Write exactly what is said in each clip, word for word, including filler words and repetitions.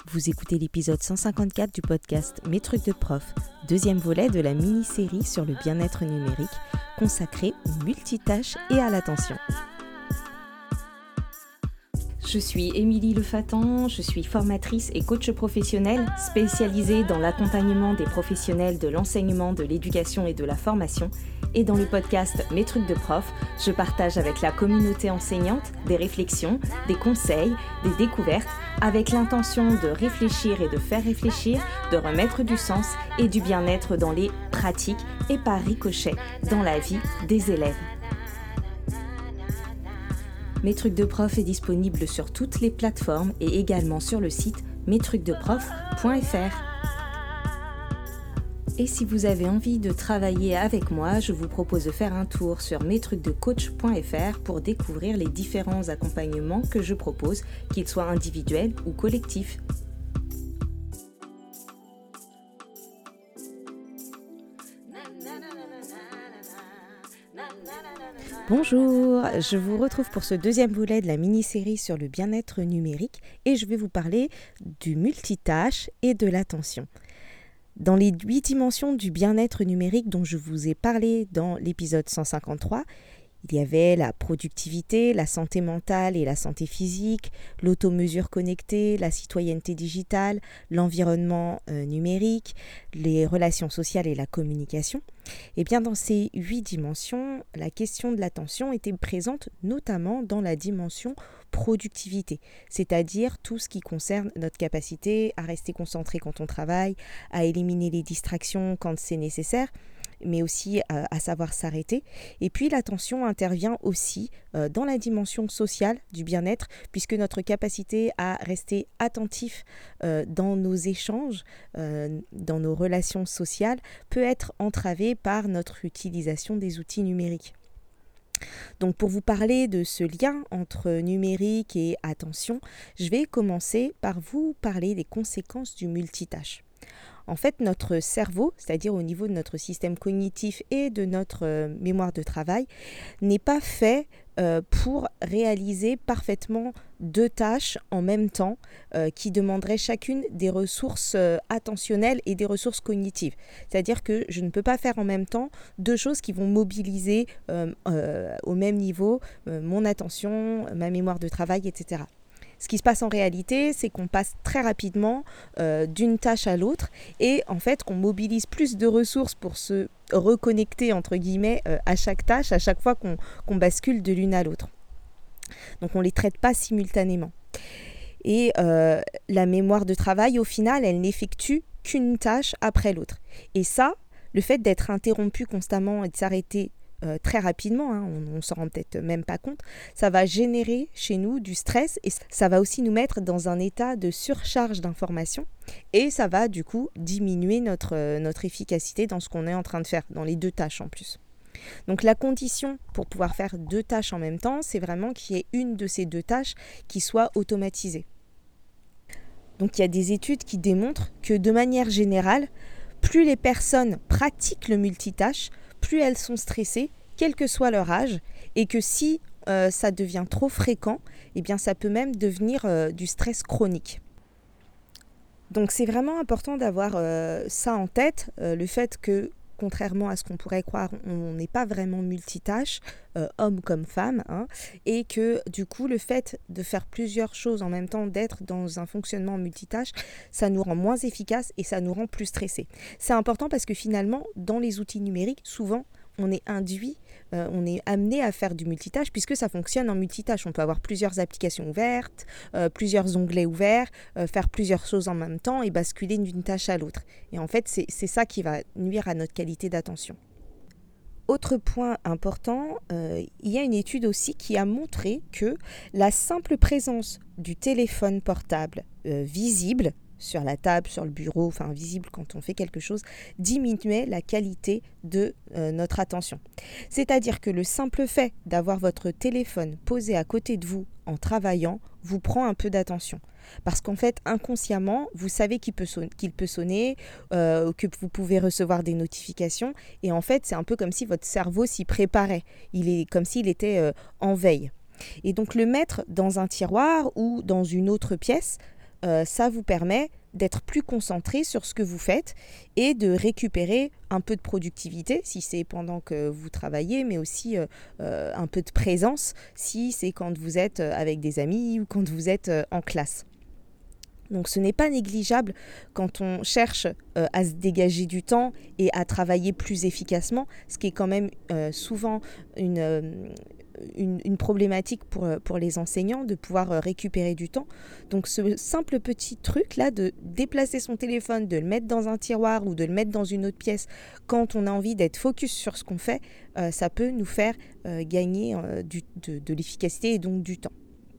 Vous écoutez l'épisode cent cinquante-quatre du podcast Mes trucs de prof, deuxième volet de la mini-série sur le bien-être numérique consacrée aux multitâches et à l'attention. Je suis Émilie Lefatan, je suis formatrice et coach professionnelle spécialisée dans l'accompagnement des professionnels de l'enseignement, de l'éducation et de la formation. Et dans le podcast Mes trucs de prof, je partage avec la communauté enseignante des réflexions, des conseils, des découvertes, avec l'intention de réfléchir et de faire réfléchir, de remettre du sens et du bien-être dans les pratiques et par ricochet dans la vie des élèves. Mes trucs de prof est disponible sur toutes les plateformes et également sur le site mes trucs de prof point f r. Et si vous avez envie de travailler avec moi, je vous propose de faire un tour sur mes trucs de coach point f r pour découvrir les différents accompagnements que je propose, qu'ils soient individuels ou collectifs. Bonjour, je vous retrouve pour ce deuxième volet de la mini-série sur le bien-être numérique et je vais vous parler du multitâche et de l'attention. Dans les huit dimensions du bien-être numérique dont je vous ai parlé dans l'épisode cent cinquante-trois, il y avait la productivité, la santé mentale et la santé physique, l'automesure connectée, la citoyenneté digitale, l'environnement euh, numérique, les relations sociales et la communication. Et bien dans ces huit dimensions, la question de l'attention était présente notamment dans la dimension productivité, c'est-à-dire tout ce qui concerne notre capacité à rester concentré quand on travaille, à éliminer les distractions quand c'est nécessaire, mais aussi euh, à savoir s'arrêter. Et puis l'attention intervient aussi euh, dans la dimension sociale du bien-être, puisque notre capacité à rester attentif euh, dans nos échanges, euh, dans nos relations sociales, peut être entravée par notre utilisation des outils numériques. Donc pour vous parler de ce lien entre numérique et attention, je vais commencer par vous parler des conséquences du multitâche. En fait, notre cerveau, c'est-à-dire au niveau de notre système cognitif et de notre euh, mémoire de travail, n'est pas fait euh, pour réaliser parfaitement deux tâches en même temps euh, qui demanderaient chacune des ressources euh, attentionnelles et des ressources cognitives. C'est-à-dire que je ne peux pas faire en même temps deux choses qui vont mobiliser euh, euh, au même niveau euh, mon attention, ma mémoire de travail, et cetera. Ce qui se passe en réalité, c'est qu'on passe très rapidement euh, d'une tâche à l'autre et en fait qu'on mobilise plus de ressources pour se reconnecter entre guillemets euh, à chaque tâche, à chaque fois qu'on, qu'on bascule de l'une à l'autre. Donc on ne les traite pas simultanément. Et euh, la mémoire de travail, au final, elle n'effectue qu'une tâche après l'autre. Et ça, le fait d'être interrompu constamment et de s'arrêter Euh, très rapidement, hein, on ne s'en rend peut-être même pas compte, ça va générer chez nous du stress et ça va aussi nous mettre dans un état de surcharge d'informations et ça va du coup diminuer notre, euh, notre efficacité dans ce qu'on est en train de faire, dans les deux tâches en plus. Donc la condition pour pouvoir faire deux tâches en même temps, c'est vraiment qu'il y ait une de ces deux tâches qui soit automatisée. Donc il y a des études qui démontrent que de manière générale, plus les personnes pratiquent le multitâche, plus elles sont stressées, quel que soit leur âge, et que si euh, ça devient trop fréquent, eh bien ça peut même devenir euh, du stress chronique. Donc c'est vraiment important d'avoir euh, ça en tête, euh, le fait que, contrairement à ce qu'on pourrait croire, on n'est pas vraiment multitâche, euh, homme comme femme, hein, et que du coup le fait de faire plusieurs choses en même temps, d'être dans un fonctionnement multitâche, ça nous rend moins efficaces et ça nous rend plus stressés. C'est important parce que finalement, dans les outils numériques, souvent on est induit, euh, on est amené à faire du multitâche puisque ça fonctionne en multitâche. On peut avoir plusieurs applications ouvertes, euh, plusieurs onglets ouverts, euh, faire plusieurs choses en même temps et basculer d'une tâche à l'autre. Et en fait, c'est, c'est ça qui va nuire à notre qualité d'attention. Autre point important, euh, il y a une étude aussi qui a montré que la simple présence du téléphone portable euh, visible sur la table, sur le bureau, enfin visible quand on fait quelque chose, diminuait la qualité de euh, notre attention. C'est-à-dire que le simple fait d'avoir votre téléphone posé à côté de vous en travaillant vous prend un peu d'attention. Parce qu'en fait, inconsciemment, vous savez qu'il peut sonner, qu'il peut sonner euh, que vous pouvez recevoir des notifications. Et en fait, c'est un peu comme si votre cerveau s'y préparait. Il est comme s'il était euh, en veille. Et donc, le mettre dans un tiroir ou dans une autre pièce euh, ça vous permet d'être plus concentré sur ce que vous faites et de récupérer un peu de productivité si c'est pendant que vous travaillez, mais aussi euh, euh, un peu de présence si c'est quand vous êtes avec des amis ou quand vous êtes euh, en classe. Donc ce n'est pas négligeable quand on cherche euh, à se dégager du temps et à travailler plus efficacement, ce qui est quand même euh, souvent une, euh, une, une problématique pour, pour les enseignants, de pouvoir euh, récupérer du temps. Donc ce simple petit truc-là de déplacer son téléphone, de le mettre dans un tiroir ou de le mettre dans une autre pièce quand on a envie d'être focus sur ce qu'on fait, euh, ça peut nous faire euh, gagner euh, du, de, de l'efficacité et donc du temps.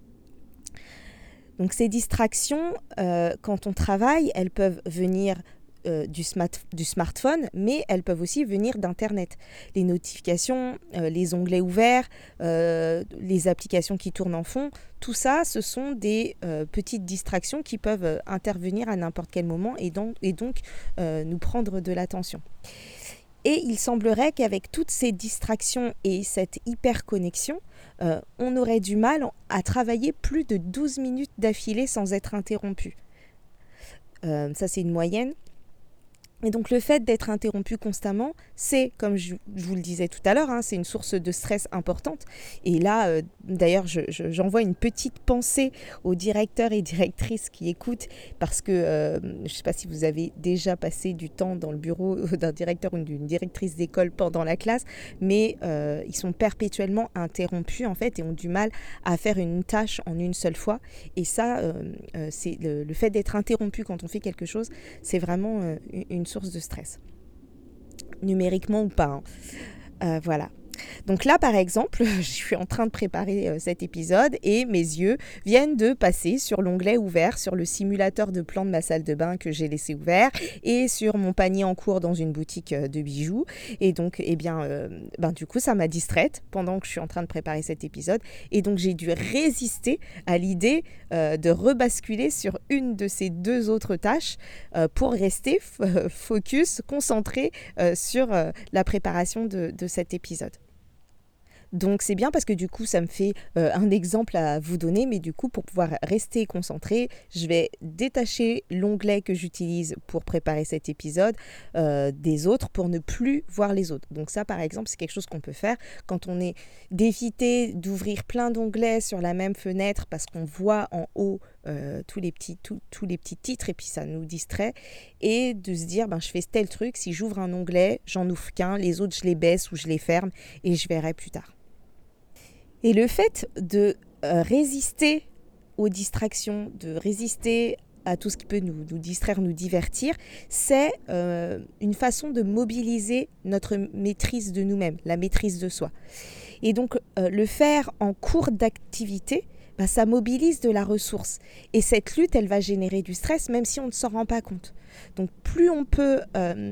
Donc ces distractions, euh, quand on travaille, elles peuvent venir euh, du, smart, du smartphone, mais elles peuvent aussi venir d'Internet. Les notifications, euh, les onglets ouverts, euh, les applications qui tournent en fond, tout ça, ce sont des euh, petites distractions qui peuvent euh, intervenir à n'importe quel moment et donc, et donc euh, nous prendre de l'attention. Et il semblerait qu'avec toutes ces distractions et cette hyperconnexion, euh, on aurait du mal à travailler plus de douze minutes d'affilée sans être interrompu. Euh, ça, c'est une moyenne. Et donc le fait d'être interrompu constamment, c'est, comme je, je vous le disais tout à l'heure, hein, c'est une source de stress importante. Et là, euh, d'ailleurs, je, je, j'envoie une petite pensée aux directeurs et directrices qui écoutent, parce que euh, je ne sais pas si vous avez déjà passé du temps dans le bureau d'un directeur ou d'une directrice d'école pendant la classe, mais euh, ils sont perpétuellement interrompus en fait et ont du mal à faire une tâche en une seule fois. Et ça, euh, euh, c'est le, le fait d'être interrompu quand on fait quelque chose, c'est vraiment euh, une source de stress, numériquement ou pas. Hein. Euh, voilà. Donc là, par exemple, je suis en train de préparer euh, cet épisode et mes yeux viennent de passer sur l'onglet ouvert, sur le simulateur de plan de ma salle de bain que j'ai laissé ouvert et sur mon panier en cours dans une boutique euh, de bijoux. Et donc, eh bien, euh, ben, du coup, ça m'a distraite pendant que je suis en train de préparer cet épisode. Et donc, j'ai dû résister à l'idée euh, de rebasculer sur une de ces deux autres tâches euh, pour rester f- focus, concentré euh, sur euh, la préparation de, de cet épisode. Donc c'est bien parce que du coup ça me fait euh, un exemple à vous donner, mais du coup pour pouvoir rester concentré, je vais détacher l'onglet que j'utilise pour préparer cet épisode euh, des autres pour ne plus voir les autres. Donc ça par exemple c'est quelque chose qu'on peut faire quand on est d'éviter d'ouvrir plein d'onglets sur la même fenêtre parce qu'on voit en haut euh, tous les petits, tous, tous les petits titres et puis ça nous distrait, et de se dire ben, je fais tel truc, si j'ouvre un onglet, j'en ouvre qu'un, les autres je les baisse ou je les ferme et je verrai plus tard. Et le fait de euh, résister aux distractions, de résister à tout ce qui peut nous, nous distraire, nous divertir, c'est euh, une façon de mobiliser notre maîtrise de nous-mêmes, la maîtrise de soi. Et donc euh, le faire en cours d'activité, bah, ça mobilise de la ressource. Et cette lutte, elle va générer du stress, même si on ne s'en rend pas compte. Donc plus on peut euh,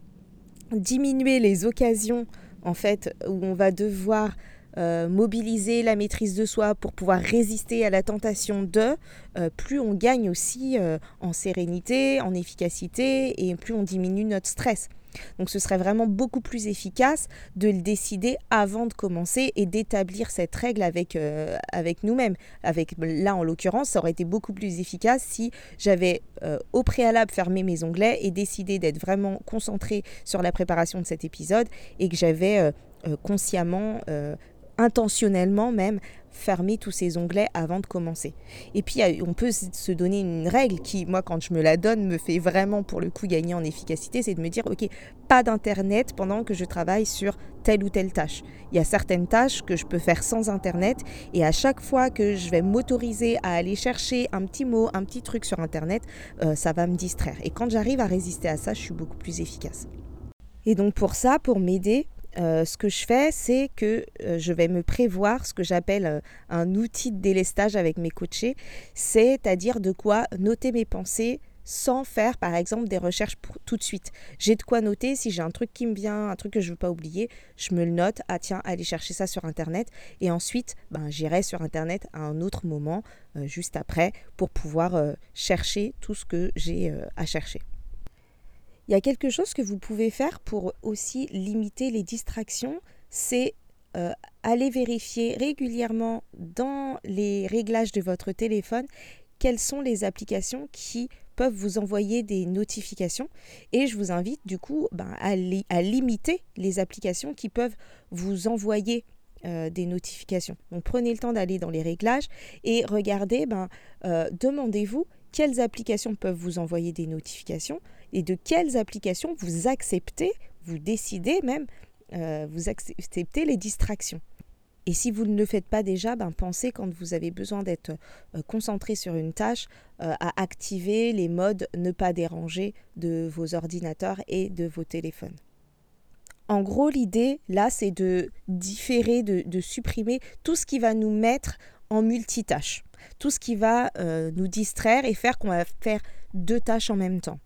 diminuer les occasions en fait, où on va devoir Euh, mobiliser la maîtrise de soi pour pouvoir résister à la tentation de, euh, plus on gagne aussi euh, en sérénité, en efficacité et plus on diminue notre stress. Donc ce serait vraiment beaucoup plus efficace de le décider avant de commencer et d'établir cette règle avec, euh, avec nous-mêmes. Avec, là en l'occurrence, ça aurait été beaucoup plus efficace si j'avais euh, au préalable fermé mes onglets et décidé d'être vraiment concentrée sur la préparation de cet épisode et que j'avais euh, euh, consciemment euh, intentionnellement même fermer tous ces onglets avant de commencer. Et puis on peut se donner une règle qui, moi quand je me la donne, me fait vraiment pour le coup gagner en efficacité, c'est de me dire ok, pas d'internet pendant que je travaille sur telle ou telle tâche. Il y a certaines tâches que je peux faire sans internet et à chaque fois que je vais m'autoriser à aller chercher un petit mot, un petit truc sur internet, euh, ça va me distraire. Et quand j'arrive à résister à ça, je suis beaucoup plus efficace. Et donc pour ça, pour m'aider, Euh, ce que je fais, c'est que euh, je vais me prévoir ce que j'appelle euh, un outil de délestage avec mes coachés, c'est-à-dire de quoi noter mes pensées sans faire par exemple des recherches pour, tout de suite. J'ai de quoi noter, si j'ai un truc qui me vient, un truc que je ne veux pas oublier, je me le note, ah tiens, allez chercher ça sur internet, et ensuite ben, j'irai sur internet à un autre moment, euh, juste après, pour pouvoir euh, chercher tout ce que j'ai euh, à chercher. Il y a quelque chose que vous pouvez faire pour aussi limiter les distractions, c'est euh, aller vérifier régulièrement dans les réglages de votre téléphone quelles sont les applications qui peuvent vous envoyer des notifications et je vous invite du coup ben, à, li- à limiter les applications qui peuvent vous envoyer euh, des notifications. Donc prenez le temps d'aller dans les réglages et regardez, ben, euh, demandez-vous quelles applications peuvent vous envoyer des notifications et de quelles applications vous acceptez, vous décidez même, euh, vous acceptez les distractions. Et si vous ne le faites pas déjà, ben pensez quand vous avez besoin d'être euh, concentré sur une tâche euh, à activer les modes ne pas déranger de vos ordinateurs et de vos téléphones. En gros, l'idée là, c'est de différer, de, de supprimer tout ce qui va nous mettre en multitâche, tout ce qui va euh, nous distraire et faire qu'on va faire deux tâches en même temps.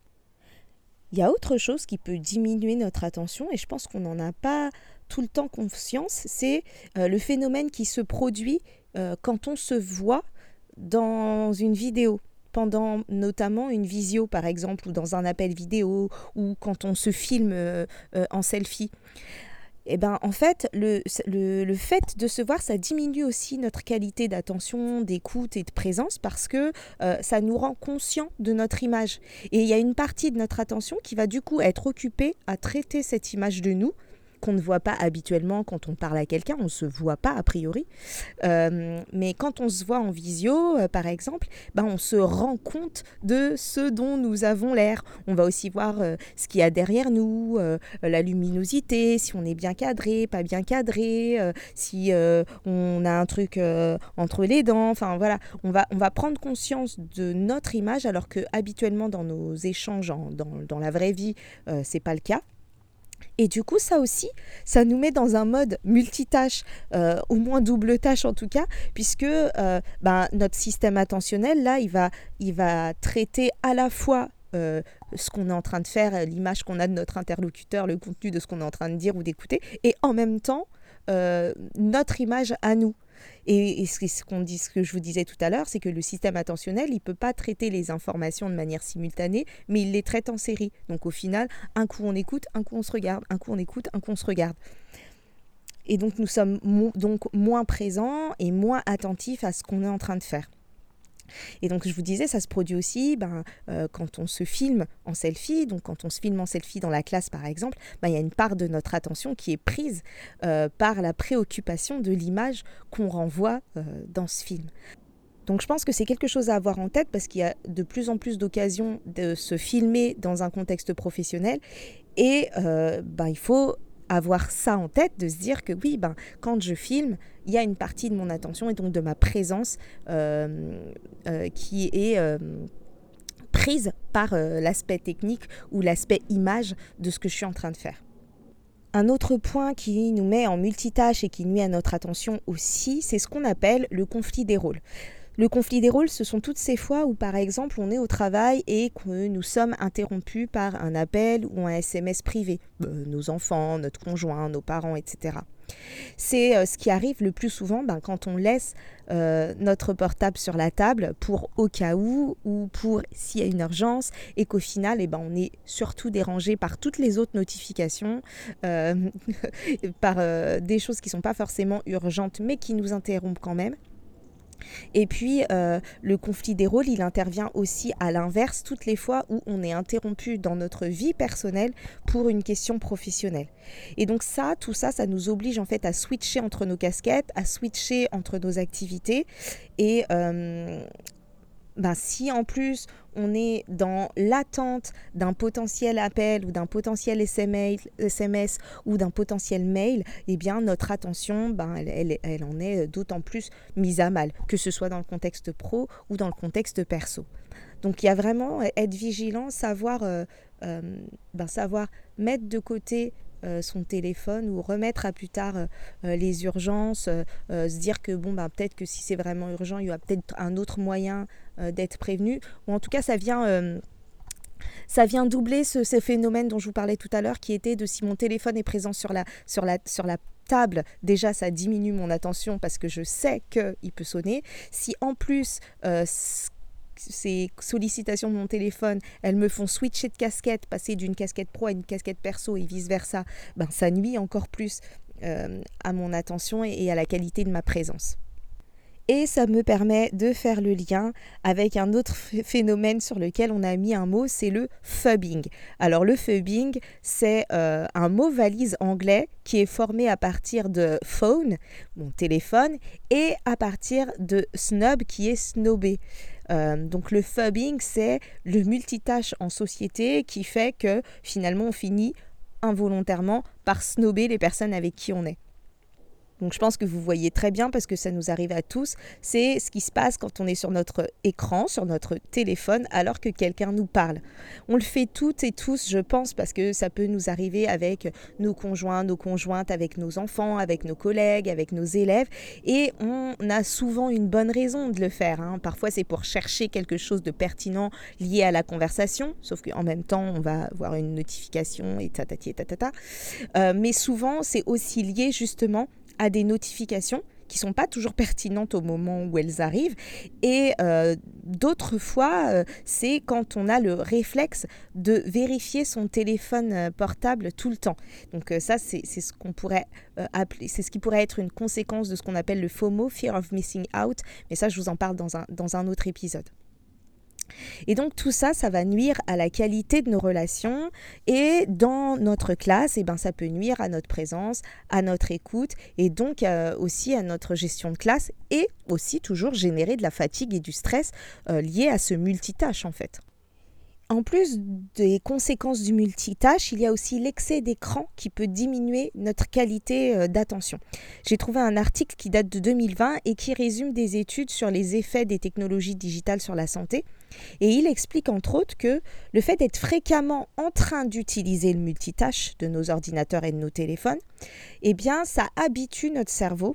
Il y a autre chose qui peut diminuer notre attention et je pense qu'on n'en a pas tout le temps conscience, c'est euh, le phénomène qui se produit euh, quand on se voit dans une vidéo, pendant notamment une visio par exemple, ou dans un appel vidéo, ou quand on se filme euh, euh, en selfie. Et ben, en fait, le, le, le fait de se voir, ça diminue aussi notre qualité d'attention, d'écoute et de présence parce que euh, ça nous rend conscients de notre image. Et il y a une partie de notre attention qui va du coup être occupée à traiter cette image de nous, qu'on ne voit pas habituellement quand on parle à quelqu'un, on ne se voit pas a priori. Euh, mais quand on se voit en visio, euh, par exemple, ben on se rend compte de ce dont nous avons l'air. On va aussi voir euh, ce qu'il y a derrière nous, euh, la luminosité, si on est bien cadré, pas bien cadré, euh, si euh, on a un truc euh, entre les dents. Enfin voilà, on va, on va prendre conscience de notre image alors que habituellement dans nos échanges, en, dans, dans la vraie vie, euh, c'est pas le cas. Et du coup, ça aussi, ça nous met dans un mode multitâche, euh, au moins double tâche en tout cas, puisque euh, ben, notre système attentionnel, là, il va, il va traiter à la fois euh, ce qu'on est en train de faire, l'image qu'on a de notre interlocuteur, le contenu de ce qu'on est en train de dire ou d'écouter, et en même temps, euh, notre image à nous. Et, et ce, qu'on dit, ce que je vous disais tout à l'heure, c'est que le système attentionnel, il ne peut pas traiter les informations de manière simultanée, mais il les traite en série. Donc au final, un coup on écoute, un coup on se regarde, un coup on écoute, un coup on se regarde. Et donc nous sommes mo- donc moins présents et moins attentifs à ce qu'on est en train de faire. Et donc je vous disais, ça se produit aussi ben, euh, quand on se filme en selfie. Donc quand on se filme en selfie dans la classe par exemple, ben, il y a une part de notre attention qui est prise euh, par la préoccupation de l'image qu'on renvoie euh, dans ce film. Donc je pense que c'est quelque chose à avoir en tête parce qu'il y a de plus en plus d'occasions de se filmer dans un contexte professionnel et euh, ben, il faut avoir ça en tête, de se dire que oui, ben, quand je filme, il y a une partie de mon attention et donc de ma présence euh, euh, qui est euh, prise par euh, l'aspect technique ou l'aspect image de ce que je suis en train de faire. Un autre point qui nous met en multitâche et qui nuit à notre attention aussi, c'est ce qu'on appelle le conflit des rôles. Le conflit des rôles, ce sont toutes ces fois où, par exemple, on est au travail et que nous sommes interrompus par un appel ou un S M S privé. Euh, nos enfants, notre conjoint, nos parents, et cetera. C'est euh, ce qui arrive le plus souvent ben, quand on laisse euh, notre portable sur la table pour au cas où ou pour s'il y a une urgence et qu'au final, eh ben, on est surtout dérangé par toutes les autres notifications, euh, par euh, des choses qui ne sont pas forcément urgentes mais qui nous interrompent quand même. Et puis, euh, le conflit des rôles, il intervient aussi à l'inverse, toutes les fois où on est interrompu dans notre vie personnelle pour une question professionnelle. Et donc ça, tout ça, ça nous oblige en fait à switcher entre nos casquettes, à switcher entre nos activités. Et euh, ben, si en plus on est dans l'attente d'un potentiel appel ou d'un potentiel S M S ou d'un potentiel mail, eh bien notre attention, ben, elle, elle, elle en est d'autant plus mise à mal, que ce soit dans le contexte pro ou dans le contexte perso. Donc il y a vraiment être vigilant, savoir, euh, euh, ben, savoir mettre de côté Euh, son téléphone ou remettre à plus tard euh, les urgences, euh, euh, se dire que bon, bah, peut-être que si c'est vraiment urgent, il y aura peut-être un autre moyen euh, d'être prévenu. Ou en tout cas, ça vient, euh, ça vient doubler ce, ce phénomène dont je vous parlais tout à l'heure, qui était de si mon téléphone est présent sur la, sur la, sur la table, déjà ça diminue mon attention parce que je sais qu'il peut sonner. Si en plus euh, ces sollicitations de mon téléphone, elles me font switcher de casquette, passer d'une casquette pro à une casquette perso et vice-versa, ben, ça nuit encore plus euh, à mon attention et, et à la qualité de ma présence. Et ça me permet de faire le lien avec un autre phénomène sur lequel on a mis un mot, c'est le phubbing. Alors le phubbing, c'est euh, un mot valise anglais qui est formé à partir de phone, mon téléphone, et à partir de snub qui est snobé. Euh, donc le phubbing, c'est le multitâche en société qui fait que finalement on finit involontairement par snobber les personnes avec qui on est. Donc je pense que vous voyez très bien parce que ça nous arrive à tous, c'est ce qui se passe quand on est sur notre écran, sur notre téléphone, alors que quelqu'un nous parle. On le fait toutes et tous, je pense, parce que ça peut nous arriver avec nos conjoints, nos conjointes, avec nos enfants, avec nos collègues, avec nos élèves, et on a souvent une bonne raison de le faire. Hein. Parfois c'est pour chercher quelque chose de pertinent lié à la conversation, sauf qu'en même temps on va avoir une notification et tatati et tatata. Euh, mais souvent c'est aussi lié justement à des notifications qui ne sont pas toujours pertinentes au moment où elles arrivent. Et euh, d'autres fois, euh, c'est quand on a le réflexe de vérifier son téléphone portable tout le temps. Donc euh, ça, c'est, c'est ce qu'on pourrait euh, appeler, c'est ce qui pourrait être une conséquence de ce qu'on appelle le FOMO, Fear of Missing Out. Mais ça, je vous en parle dans un, dans un autre épisode. Et donc tout ça, ça va nuire à la qualité de nos relations et dans notre classe, eh ben, ça peut nuire à notre présence, à notre écoute et donc euh, aussi à notre gestion de classe et aussi toujours générer de la fatigue et du stress euh, liés à ce multitâche en fait. En plus des conséquences du multitâche, il y a aussi l'excès d'écran qui peut diminuer notre qualité d'attention. J'ai trouvé un article qui date de deux mille vingt et qui résume des études sur les effets des technologies digitales sur la santé. Et il explique entre autres que le fait d'être fréquemment en train d'utiliser le multitâche de nos ordinateurs et de nos téléphones, eh bien, ça habitue notre cerveau.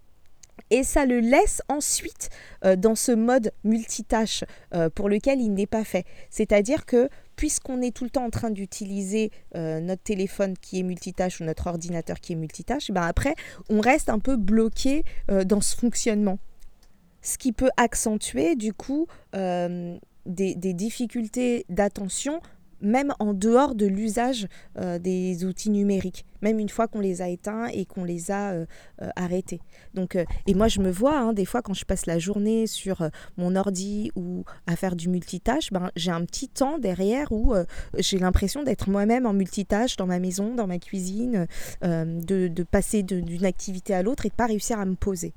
Et ça le laisse ensuite euh, dans ce mode multitâche euh, pour lequel il n'est pas fait. C'est-à-dire que puisqu'on est tout le temps en train d'utiliser euh, notre téléphone qui est multitâche ou notre ordinateur qui est multitâche, ben après, on reste un peu bloqué euh, dans ce fonctionnement. Ce qui peut accentuer du coup euh, des, des difficultés d'attention même en dehors de l'usage euh, des outils numériques, même une fois qu'on les a éteints et qu'on les a euh, euh, arrêtés. Donc, euh, et moi, je me vois, hein, des fois, quand je passe la journée sur euh, mon ordi ou à faire du multitâche, ben, j'ai un petit temps derrière où euh, j'ai l'impression d'être moi-même en multitâche dans ma maison, dans ma cuisine, euh, de, de passer de, d'une activité à l'autre et de ne pas réussir à me poser.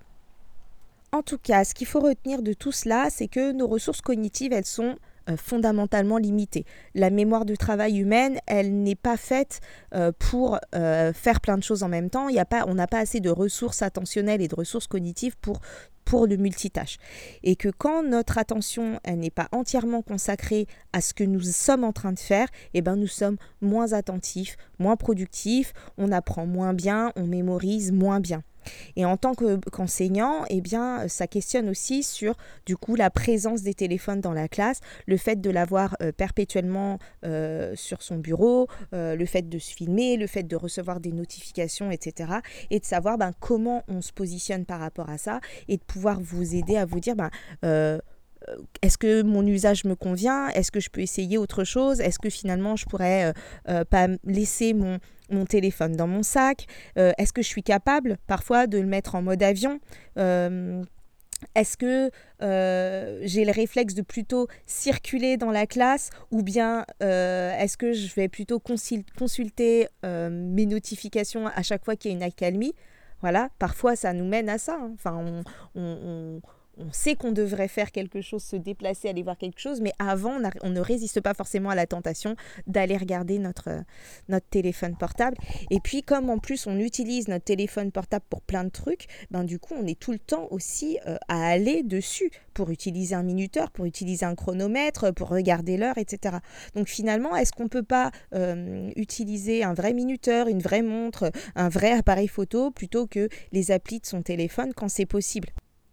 En tout cas, ce qu'il faut retenir de tout cela, c'est que nos ressources cognitives, elles sont fondamentalement limitée. La mémoire de travail humaine, elle n'est pas faite euh, pour euh, faire plein de choses en même temps. Il y a pas, on n'a pas assez de ressources attentionnelles et de ressources cognitives pour, pour le multitâche. Et que quand notre attention elle n'est pas entièrement consacrée à ce que nous sommes en train de faire, eh ben nous sommes moins attentifs, moins productifs, on apprend moins bien, on mémorise moins bien. Et en tant que, qu'enseignant, eh bien, ça questionne aussi sur du coup la présence des téléphones dans la classe, le fait de l'avoir euh, perpétuellement euh, sur son bureau, euh, le fait de se filmer, le fait de recevoir des notifications, et cetera. Et de savoir ben, comment on se positionne par rapport à ça et de pouvoir vous aider à vous dire ben, euh, est-ce que mon usage me convient? Est-ce que je peux essayer autre chose? Est-ce que finalement je pourrais euh, euh, pas laisser mon, mon téléphone dans mon sac? euh, Est-ce que je suis capable parfois de le mettre en mode avion? euh, Est-ce que euh, j'ai le réflexe de plutôt circuler dans la classe ou bien euh, est-ce que je vais plutôt consul- consulter euh, mes notifications à chaque fois qu'il y a une accalmie? Voilà, parfois ça nous mène à ça. Hein. Enfin, on... on, on On sait qu'on devrait faire quelque chose, se déplacer, aller voir quelque chose, mais avant, on, a, on ne résiste pas forcément à la tentation d'aller regarder notre, notre téléphone portable. Et puis, comme en plus, on utilise notre téléphone portable pour plein de trucs, ben, du coup, on est tout le temps aussi euh, à aller dessus pour utiliser un minuteur, pour utiliser un chronomètre, pour regarder l'heure, et cetera. Donc, finalement, est-ce qu'on ne peut pas euh, utiliser un vrai minuteur, une vraie montre, un vrai appareil photo, plutôt que les applis de son téléphone quand c'est possible ?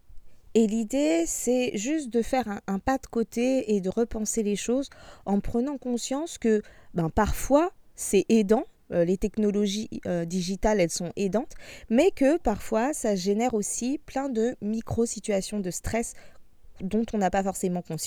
Et l'idée, c'est juste de faire un, un pas de côté et de repenser les choses en prenant conscience que ben, parfois, c'est aidant. Euh, les technologies euh, digitales, elles sont aidantes, mais que parfois, ça génère aussi plein de micro-situations de stress dont on n'a pas forcément conscience.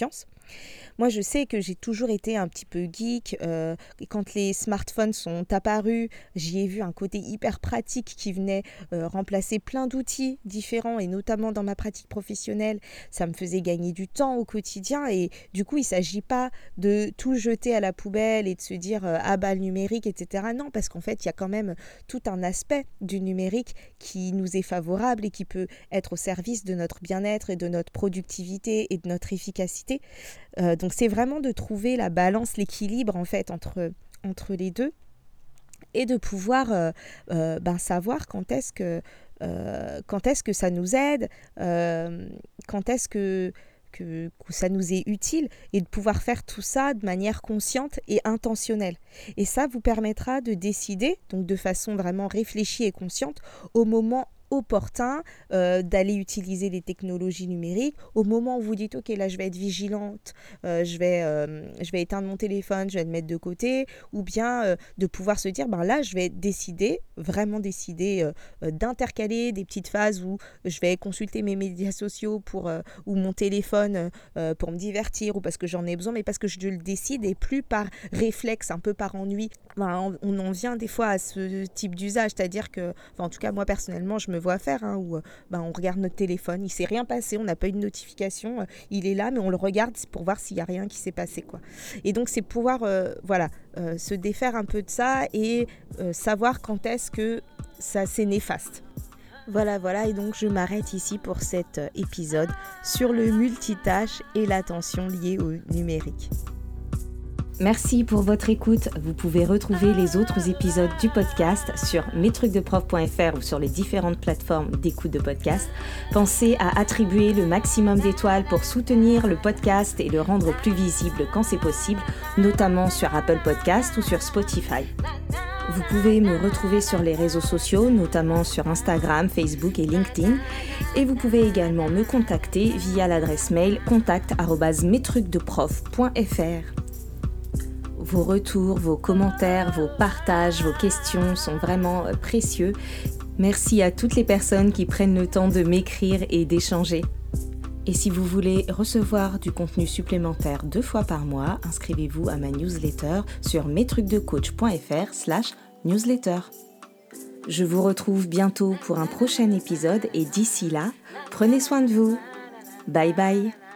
Moi, je sais que j'ai toujours été un petit peu geek. Euh, et quand les smartphones sont apparus, j'y ai vu un côté hyper pratique qui venait euh, remplacer plein d'outils différents, et notamment dans ma pratique professionnelle, ça me faisait gagner du temps au quotidien. Et du coup, il ne s'agit pas de tout jeter à la poubelle et de se dire euh, ah bah le numérique, et cetera. Non, parce qu'en fait, il y a quand même tout un aspect du numérique qui nous est favorable et qui peut être au service de notre bien-être et de notre productivité et de notre efficacité. Euh, donc c'est vraiment de trouver la balance, l'équilibre en fait entre, entre les deux, et de pouvoir euh, euh, ben, savoir quand est-ce que, euh, quand est-ce que ça nous aide, euh, quand est-ce que, que, que ça nous est utile, et de pouvoir faire tout ça de manière consciente et intentionnelle. Et ça vous permettra de décider, donc de façon vraiment réfléchie et consciente, au moment opportun euh, d'aller utiliser les technologies numériques, au moment où vous dites ok là je vais être vigilante, euh, je, vais, euh, je vais éteindre mon téléphone, je vais le mettre de côté, ou bien euh, de pouvoir se dire ben là je vais décider, vraiment décider euh, d'intercaler des petites phases où je vais consulter mes médias sociaux pour, euh, ou mon téléphone euh, pour me divertir, ou parce que j'en ai besoin, mais parce que je le décide et plus par réflexe, un peu par ennui. Ben, on en vient des fois à ce type d'usage, c'est-à-dire que, enfin, en tout cas moi personnellement je me vois faire, hein, où ben, on regarde notre téléphone, il ne s'est rien passé, on n'a pas eu de notification, euh, il est là mais on le regarde pour voir s'il n'y a rien qui s'est passé, quoi. Et donc c'est pouvoir euh, voilà, euh, se défaire un peu de ça et euh, savoir quand est-ce que ça c'est néfaste. Voilà, voilà, et donc je m'arrête ici pour cet épisode sur le multitâche et l'attention liée au numérique. Merci pour votre écoute. Vous pouvez retrouver les autres épisodes du podcast sur mes trucs de prof point f r ou sur les différentes plateformes d'écoute de podcast. Pensez à attribuer le maximum d'étoiles pour soutenir le podcast et le rendre plus visible quand c'est possible, notamment sur Apple Podcast ou sur Spotify. Vous pouvez me retrouver sur les réseaux sociaux, notamment sur Instagram, Facebook et LinkedIn. Et vous pouvez également me contacter via l'adresse mail contact arobase mes trucs de prof point f r. Vos retours, vos commentaires, vos partages, vos questions sont vraiment précieux. Merci à toutes les personnes qui prennent le temps de m'écrire et d'échanger. Et si vous voulez recevoir du contenu supplémentaire deux fois par mois, inscrivez-vous à ma newsletter sur mes trucs de coach point f r slash newsletter. Je vous retrouve bientôt pour un prochain épisode et d'ici là, prenez soin de vous. Bye bye.